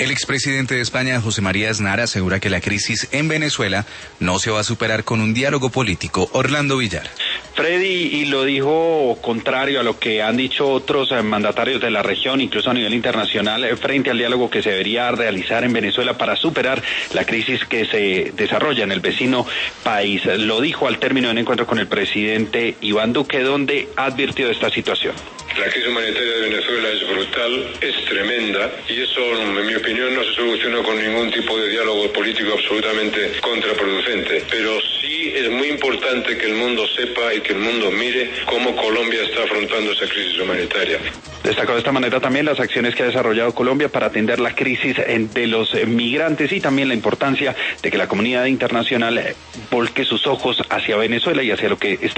El expresidente de España, José María Aznar, asegura que la crisis en Venezuela no se va a superar con un diálogo político. Orlando Villar. Freddy, y lo dijo contrario a lo que han dicho otros mandatarios de la región, incluso a nivel internacional, frente al diálogo que se debería realizar en Venezuela para superar la crisis que se desarrolla en el vecino país. Lo dijo al término de un encuentro con el presidente Iván Duque, donde advirtió de esta situación. La crisis humanitaria de Venezuela es brutal, es tremenda, y eso, en mi opinión, no se soluciona con ningún tipo de diálogo político absolutamente contraproducente. Pero sí es muy importante que el mundo sepa y que el mundo mire cómo Colombia está afrontando esa crisis humanitaria. Destacó de esta manera también las acciones que ha desarrollado Colombia para atender la crisis de los migrantes y también la importancia de que la comunidad internacional volque sus ojos hacia Venezuela y hacia lo que está